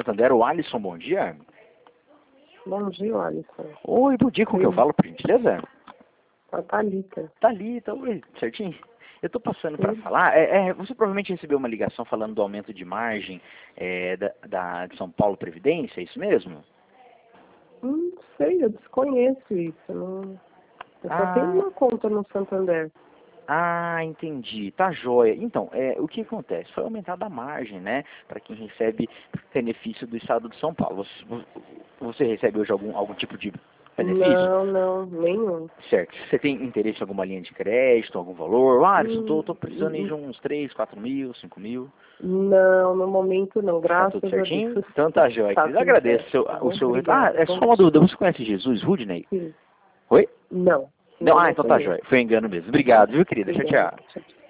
Santander, o Alisson, bom dia. Bom dia, Alisson. Oi, bom dia, com que eu falo, por gentileza? A Thalita. Thalita, oi, certinho? Eu tô passando para falar, você provavelmente recebeu uma ligação falando do aumento de margem de São Paulo Previdência, é isso mesmo? Não sei, eu desconheço isso. Não... Eu só tenho uma conta no Santander. Ah, entendi. Tá joia. Então, o que acontece? Foi aumentada a margem, né? Para quem recebe benefício do Estado de São Paulo. Você recebe hoje algum tipo de benefício? Não, nenhum. Certo. Você tem interesse em alguma linha de crédito, algum valor? Alisson, tô precisando aí de uns 3, 4 mil, 5 mil. Não, no momento não, Tá graças tudo a certinho? Deus. Então tá joia. Tá Eu tudo agradeço certo, tá o bom? seu... Obrigada. é só uma dúvida. Você conhece Jesus, Rudney? Sim. Oi? Não, Não, não então tá conheço. joia. Foi engano mesmo. Obrigado, viu, querida? Tchau, Obrigada. tchau. Tchau, tchau.